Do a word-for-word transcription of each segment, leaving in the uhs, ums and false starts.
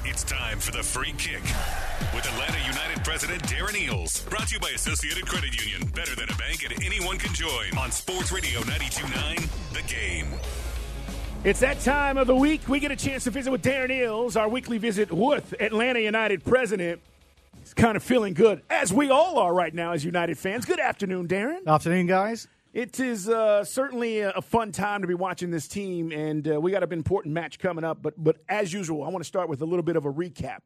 It's time for the Free Kick with Atlanta United President Darren Eales. Brought to you by Associated Credit Union. Better than a bank, and anyone can join. On Sports Radio ninety-two point nine, The Game. It's that time of the week. We get a chance to visit with Darren Eales, our weekly visit with Atlanta United President. He's kind of feeling good, as we all are right now as United fans. Good afternoon, Darren. Afternoon, guys. It is uh, certainly a fun time to be watching this team, and uh, we got an important match coming up. But but as usual, I want to start with a little bit of a recap.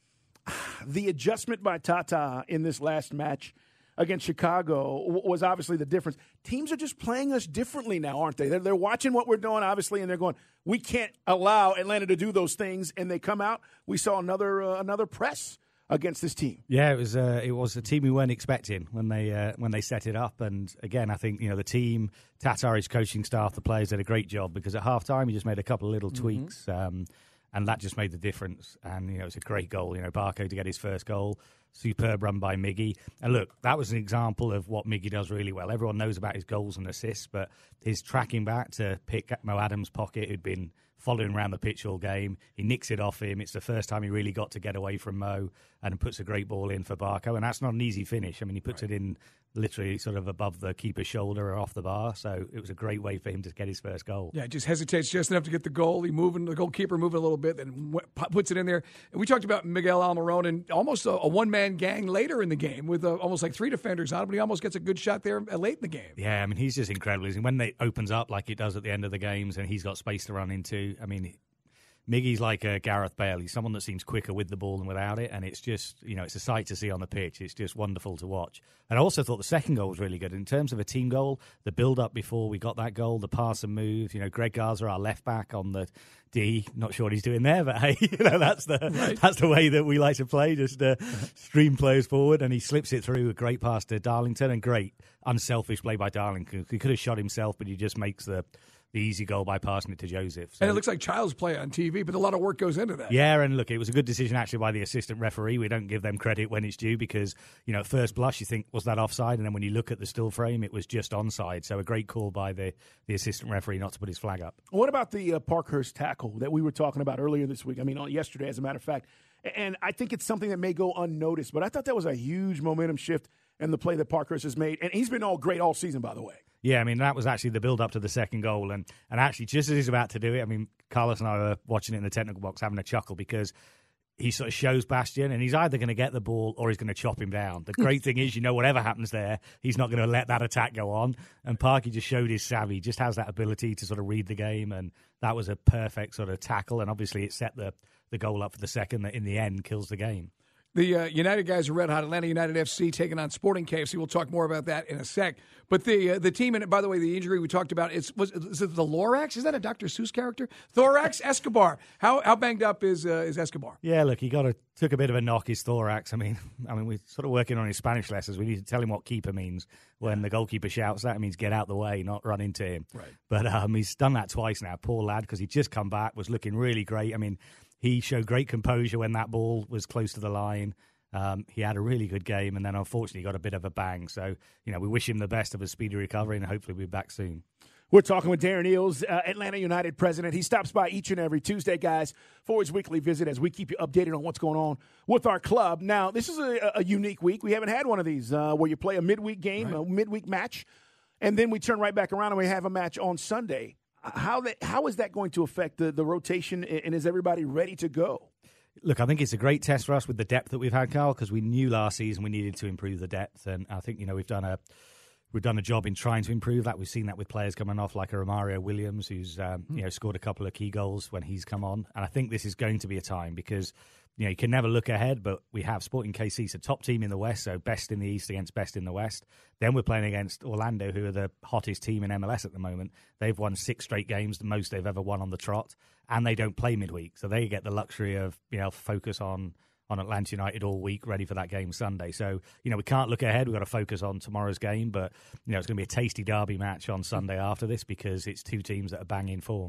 The adjustment by Tata in this last match against Chicago was obviously the difference. Teams are just playing us differently now, aren't they? They're, they're watching what we're doing, obviously, and they're going, we can't allow Atlanta to do those things, and they come out. We saw another uh, another press against this team. Yeah, it was uh, it was a team we weren't expecting when they uh, when they set it up. And again, I think you know the team, Tata, his coaching staff, the players did a great job because at halftime he just made a couple of little mm-hmm. tweaks, um, and that just made the difference. And you know it's a great goal. You know Barco to get his first goal, superb run by Miggy. And look, that was an example of what Miggy does really well. Everyone knows about his goals and assists, but his tracking back to pick Mo Adams' pocket, who'd been following around the pitch all game. He nicks it off him. It's the first time he really got to get away from Mo and puts a great ball in for Barco. And that's not an easy finish. I mean, he puts right. it in literally sort of above the keeper's shoulder or off the bar. So it was a great way for him to get his first goal. Yeah, just hesitates just enough to get the goal. He moving, the goalkeeper moving a little bit, and puts it in there. And we talked about Miguel Almiron and almost a, a one-man gang later in the game with uh, almost like three defenders on him, but he almost gets a good shot there late in the game. Yeah, I mean, he's just incredible. When it opens up like it does at the end of the games and he's got space to run into, I mean, Miggy's like a Gareth Bale. He's someone that seems quicker with the ball than without it, and it's just, you know, it's a sight to see on the pitch. It's just wonderful to watch. And I also thought the second goal was really good. In terms of a team goal, the build-up before we got that goal, the pass and move, you know, Greg Garza, our left-back on the D, not sure what he's doing there, but hey, you know, that's the right. that's the way that we like to play, just uh, stream players forward, and he slips it through, a great pass to Darlington, and great unselfish play by Darlington. He could have shot himself, but he just makes the the easy goal by passing it to Joseph. So, and it looks like child's play on T V, but a lot of work goes into that. Yeah, and look, it was a good decision actually by the assistant referee. We don't give them credit when it's due because, you know, at first blush you think, was that offside? And then when you look at the still frame, it was just onside. So a great call by the, the assistant referee not to put his flag up. What about the uh, Parkhurst tackle that we were talking about earlier this week? I mean, yesterday, as a matter of fact. And I think it's something that may go unnoticed, but I thought that was a huge momentum shift in the play that Parkhurst has made. And he's been all great all season, by the way. Yeah, I mean, that was actually the build-up to the second goal. And, and actually, just as he's about to do it, I mean, Carlos and I were watching it in the technical box having a chuckle because he sort of shows Bastian, and he's either going to get the ball or he's going to chop him down. The great thing is, you know, whatever happens there, he's not going to let that attack go on. And Parky just showed his savvy, just has that ability to sort of read the game, and that was a perfect sort of tackle. And obviously, it set the, the goal up for the second that in the end kills the game. The uh, United guys are red hot. Atlanta United F C taking on Sporting K F C. We'll talk more about that in a sec. But the uh, the team, and by the way, the injury we talked about, is, was, is it the Lorax? Is that a Doctor Seuss character? Thorax Escobar. How how banged up is uh, is Escobar? Yeah, look, he got a, took a bit of a knock, his thorax. I mean, I mean, we're sort of working on his Spanish lessons. We need to tell him what keeper means. When the goalkeeper shouts that, it means get out the way, not run into him. Right. But um, he's done that twice now, poor lad, because he just come back, was looking really great. I mean, he showed great composure when that ball was close to the line. Um, he had a really good game, and then unfortunately got a bit of a bang. So, you know, we wish him the best of a speedy recovery, and hopefully we'll be back soon. We're talking with Darren Eales, uh, Atlanta United president. He stops by each and every Tuesday, guys, for his weekly visit as we keep you updated on what's going on with our club. Now, this is a, a unique week. We haven't had one of these uh, where you play a midweek game, right. a midweek match, and then we turn right back around and we have a match on Sunday. How that how is that going to affect the, the rotation, and is everybody ready to go? Look, I think it's a great test for us with the depth that we've had, Carl, because we knew last season we needed to improve the depth, and I think, you know, we've done a we've done a job in trying to improve that. We've seen that with players coming off like a Romario Williams, who's um, mm. you know scored a couple of key goals when he's come on, and I think this is going to be a time because, you know, you can never look ahead, but we have Sporting K C, so top team in the West, so best in the East against best in the West. Then we're playing against Orlando, who are the hottest team in M L S at the moment. They've won six straight games, the most they've ever won on the trot, and they don't play midweek, so they get the luxury of, you know, focus on on Atlanta United all week, ready for that game Sunday. So, you know, we can't look ahead. We've got to focus on tomorrow's game, but, you know, it's going to be a tasty derby match on Sunday after this because it's two teams that are banging form.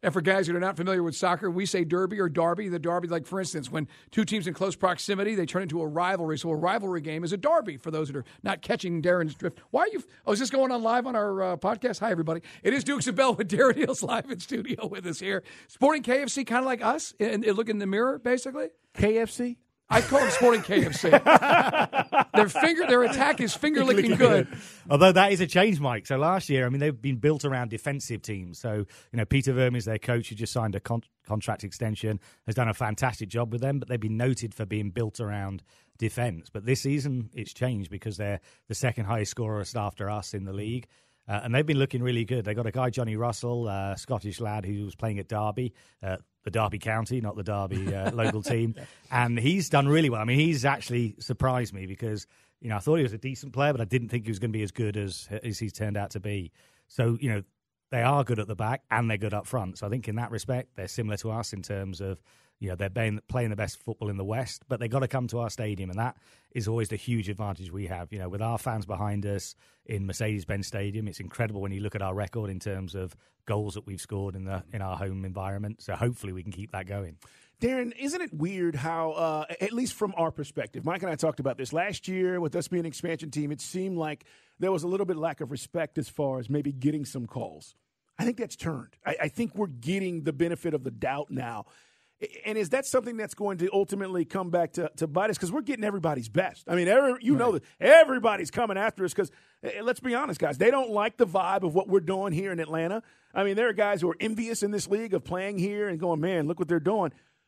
And for guys that are not familiar with soccer, we say derby or derby. The derby, like for instance, when two teams in close proximity, they turn into a rivalry. So a rivalry game is a derby for those that are not catching Darren's drift. Why are you? Oh, is this going on live on our uh, podcast? Hi, everybody. It is Dukes and Bell with Darren Eales live in studio with us here. Sporting K F C, kind of like us, and, and look in the mirror, basically. K F C? I call them Sporting K F C. their finger, their attack is finger licking good. Although that is a change, Mike. So last year, I mean, they've been built around defensive teams. So, you know, Peter Vermes, their coach, who just signed a con- contract extension, has done a fantastic job with them, but they've been noted for being built around defense. But this season, it's changed because they're the second highest scorers after us in the league. Uh, and they've been looking really good. They got a guy, Johnny Russell, a Scottish lad who was playing at Derby, uh, the Derby County, not the Derby uh, local team. And he's done really well. I mean, he's actually surprised me because, you know, I thought he was a decent player, but I didn't think he was going to be as good as, as he's turned out to be. So, you know, they are good at the back and they're good up front. So I think in that respect, they're similar to us in terms of, you know, they're playing, playing the best football in the West, but they've got to come to our stadium, and that is always the huge advantage we have. You know, with our fans behind us in Mercedes-Benz Stadium, it's incredible when you look at our record in terms of goals that we've scored in the in our home environment. So hopefully we can keep that going. Darren, isn't it weird how, uh, at least from our perspective, Mike and I talked about this last year with us being an expansion team, it seemed like there was a little bit lack of respect as far as maybe getting some calls. I think that's turned. I, I think we're getting the benefit of the doubt now. And is that something that's going to ultimately come back to, to bite us? Because we're getting everybody's best. I mean, every, you right. know that everybody's coming after us because, let's be honest, guys, they don't like the vibe of what we're doing here in Atlanta. I mean, there are guys who are envious in this league of playing here and going, man, look what they're doing.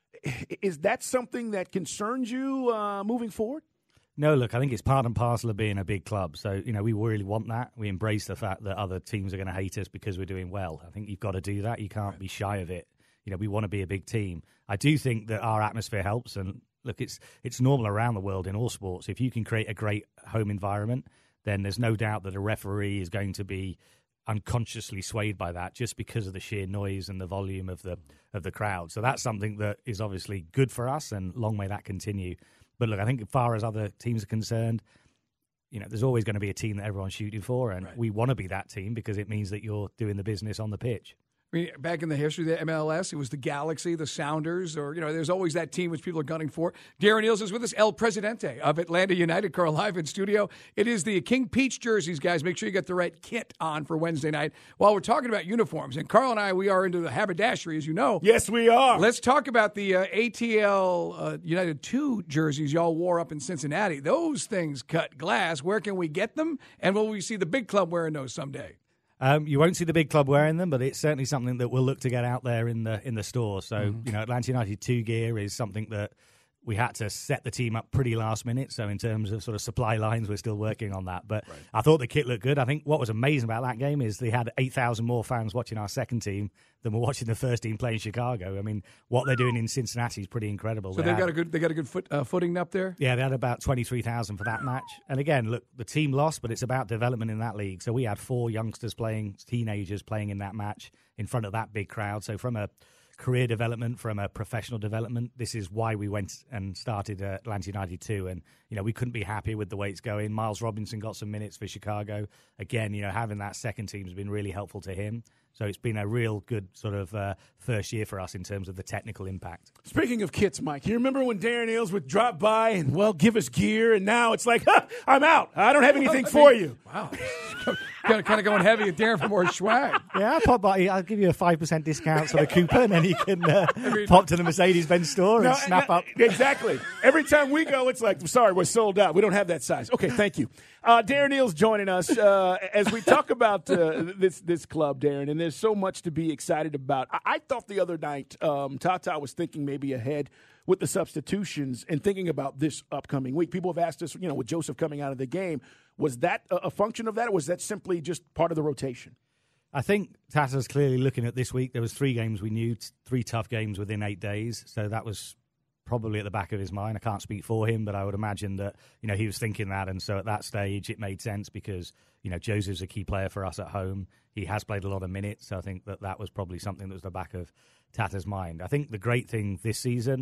Is that something that concerns you uh, moving forward? No, look, I think it's part and parcel of being a big club. So, you know, we really want that. We embrace the fact that other teams are going to hate us because we're doing well. I think you've got to do that. You can't right. be shy of it. You know, we want to be a big team. I do think that our atmosphere helps. And look, it's it's normal around the world in all sports. If you can create a great home environment, then there's no doubt that a referee is going to be unconsciously swayed by that just because of the sheer noise and the volume of the of the crowd. So that's something that is obviously good for us, and long may that continue. But look, I think as far as other teams are concerned, you know, there's always going to be a team that everyone's shooting for, and right. we want to be that team because it means that you're doing the business on the pitch. I mean, back in the history of the M L S, it was the Galaxy, the Sounders, or, you know, there's always that team which people are gunning for. Darren Eales is with us, El Presidente of Atlanta United, Carl live in studio. It is the King Peach jerseys, guys. Make sure you get the right kit on for Wednesday night. While we're talking about uniforms, and Carl and I, we are into the haberdashery, as you know. Yes, we are. Let's talk about the uh, A T L uh, United two jerseys y'all wore up in Cincinnati. Those things cut glass. Where can we get them? And will we see the big club wearing those someday? Um, you won't see the big club wearing them, but it's certainly something that we'll look to get out there in the in the store. So, mm-hmm. you know, Atlanta United two gear is something that we had to set the team up pretty last minute. So in terms of sort of supply lines, we're still working on that. But right. I thought the kit looked good. I think what was amazing about that game is they had eight thousand more fans watching our second team than were watching the first team play in Chicago. I mean, what they're doing in Cincinnati is pretty incredible. So they they've got a good they got a good foot, uh, footing up there? Yeah, they had about twenty-three thousand for that match. And again, look, the team lost, but it's about development in that league. So we had four youngsters playing, teenagers playing in that match in front of that big crowd. So from a career development, from a professional development, this is why we went and started uh, Atlanta United two. And, you know, we couldn't be happy with the way it's going. Miles Robinson got some minutes for Chicago. Again, you know, having that second team has been really helpful to him. So it's been a real good sort of uh, first year for us in terms of the technical impact. Speaking of kits, Mike, you remember when Darren Eales would drop by and, well, give us gear, and now it's like, huh, I'm out. I don't have anything for you. Wow. kind, of, kind of going heavy at Darren for more swag. Yeah, I'll pop by. I'll give you a five percent discount sort of coupon, and then you can uh, I mean, pop to the Mercedes-Benz store and no, snap no, up. Exactly. Every time we go, it's like, sorry, we're sold out. We don't have that size. Okay, thank you. Uh, Darren Eales joining us uh, as we talk about uh, this this club, Darren, and there's so much to be excited about. I, I thought the other night um, Tata was thinking maybe ahead with the substitutions and thinking about this upcoming week. People have asked us, you know, with Joseph coming out of the game, was that a, a function of that, or was that simply just part of the rotation? I think Tata's clearly looking at this week. There was three games we knew, three tough games within eight days, so that was probably at the back of his mind. I can't speak for him, but I would imagine that, you know, he was thinking that, and so at that stage it made sense because, you know, Joseph's a key player for us at home. He has played a lot of minutes, so I think that that was probably something that was the back of Tata's mind. I think the great thing this season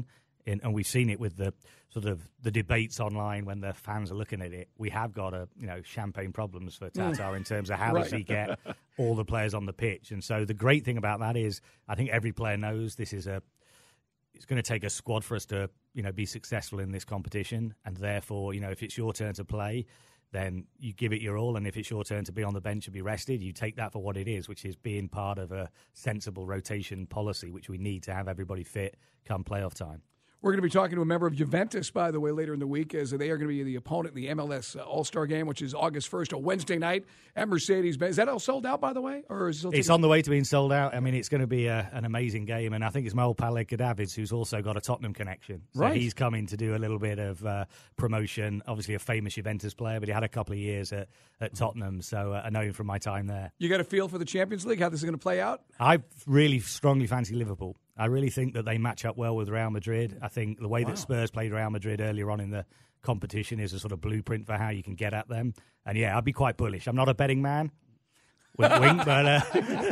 In, and we've seen it with the sort of the debates online when the fans are looking at it. We have got a you know champagne problems for Tatar in terms of how Right. does he get all the players on the pitch. And so the great thing about that is I think every player knows this is a it's going to take a squad for us to you know be successful in this competition. And therefore, you know if it's your turn to play, then you give it your all. And if it's your turn to be on the bench and be rested, you take that for what it is, which is being part of a sensible rotation policy, which we need to have everybody fit come playoff time. We're going to be talking to a member of Juventus, by the way, later in the week, as they are going to be the opponent in the M L S All-Star Game, which is August first, a Wednesday night at Mercedes-Benz. Is that all sold out, by the way? Or is it It's on the way to being sold out. I mean, it's going to be a, an amazing game, and I think it's my old pal Edgar Davids, who's also got a Tottenham connection. So Right. he's coming to do a little bit of uh, promotion. Obviously a famous Juventus player, but he had a couple of years at, at Tottenham, so uh, I know him from my time there. You got a feel for the Champions League, how this is going to play out? I really strongly fancy Liverpool. I really think that they match up well with Real Madrid. I think the way Wow. that Spurs played Real Madrid earlier on in the competition is a sort of blueprint for how you can get at them. And yeah, I'd be quite bullish. I'm not a betting man. Wink, wink, but uh,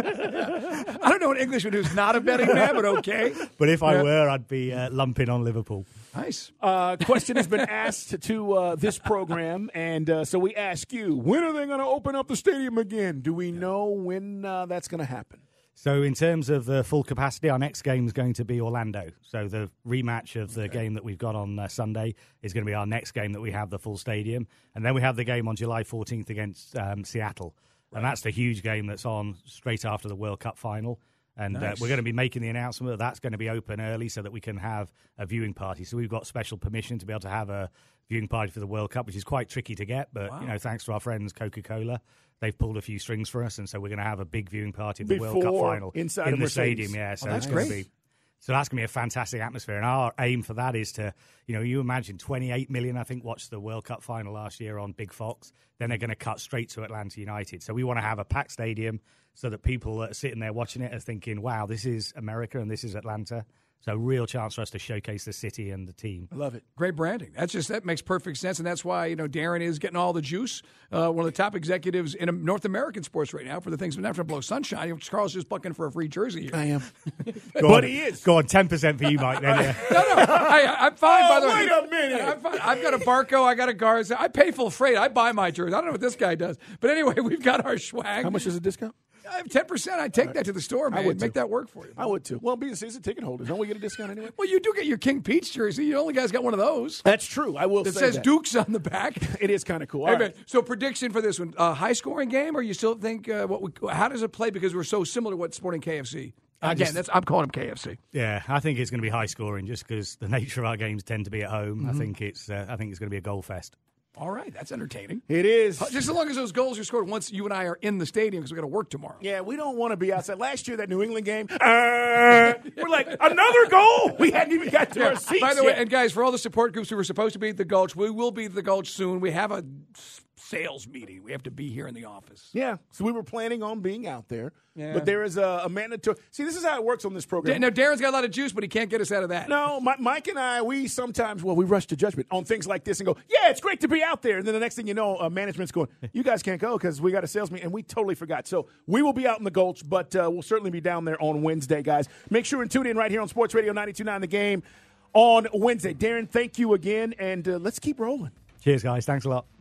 I don't know an Englishman who's not a betting man, but okay. but if I Yeah. were, I'd be uh, lumping on Liverpool. Nice. Uh, question has been asked to uh, this program, and uh, so we ask you, when are they going to open up the stadium again? Do we know when uh, that's going to happen? So in terms of the full capacity, our next game is going to be Orlando. So the rematch of the game that we've got on uh, Sunday is going to be our next game that we have the full stadium. And then we have the game on July fourteenth against um, Seattle. Right. And that's the huge game that's on straight after the World Cup final. And Nice. uh, we're going to be making the announcement that that's going to be open early so that we can have a viewing party. So we've got special permission to be able to have a viewing party for the World Cup, which is quite tricky to get. But, Wow. you know, thanks to our friends Coca-Cola, they've pulled a few strings for us. And so we're going to have a big viewing party of the World Cup Before, final inside in of the Mercedes. stadium. Yeah, so Oh, that's it's going great. to be. So that's going to be a fantastic atmosphere. And our aim for that is to, you know, you imagine twenty-eight million, I think, watched the World Cup final last year on Big Fox. Then they're going to cut straight to Atlanta United. So we want to have a packed stadium so that people that are sitting there watching it are thinking, wow, this is America and this is Atlanta. So real chance for us to showcase the city and the team. I love it. Great branding. That's just that makes perfect sense, and that's why you know Darren is getting all the juice. Uh, one of the top executives in North American sports right now for the things that have to blow sunshine. Carl's just bucking for a free jersey here. I am. Go But on, he is. Go on, ten percent for you, Mike. Then, yeah. No, no, I, I'm fine. Oh, by the way, wait a minute. I'm fine. I've got a Barco. I got a Garza. I pay full freight. I buy my jersey. I don't know what this guy does, but anyway, we've got our swag. How much is a discount? I have ten percent. I'd take that to the store, man. would, Make too. that work for you. I would too. Well, being season ticket holders, don't we get a discount anyway? Well, you do get your King Peach jersey. You only guys got one of those. That's true. I will It say says that. Dukes on the back. It is kind of cool. Hey, All man, right. so prediction for this one: uh, high scoring game, or you still think uh, what? We, how does it play? Because we're so similar to what Sporting K F C. I Again, just- that's I'm calling them K F C. Yeah, I think it's going to be high scoring just because the nature of our games tend to be at home. I think it's uh, I think it's going to be a goal fest. All right, that's entertaining. It is. Just as long as those goals are scored once you and I are in the stadium, because we got to work tomorrow. Yeah, we don't want to be outside. Last year, that New England game, uh, we're like, another goal. We hadn't even got to Yeah. our seats By the way, yet. and guys, for all the support groups who were supposed to be at the Gulch, we will be at the Gulch soon. We have a s- sales meeting. We have to be here in the office. Yeah, so we were planning on being out there. Yeah. But there is a, a mandatory. See, this is how it works on this program. Now, Darren's got a lot of juice, but he can't get us out of that. No, my, Mike and I, we sometimes, well, we rush to judgment on things like this and go, yeah, it's great to be out there. And then the next thing you know, uh, management's going, you guys can't go because we got a sales meeting. And we totally forgot. So we will be out in the Gulch, but uh, we'll certainly be down there on Wednesday, guys. Make sure and tune in right here on Sports Radio ninety-two point nine The Game on Wednesday. Darren, thank you again, and uh, let's keep rolling. Cheers, guys. Thanks a lot.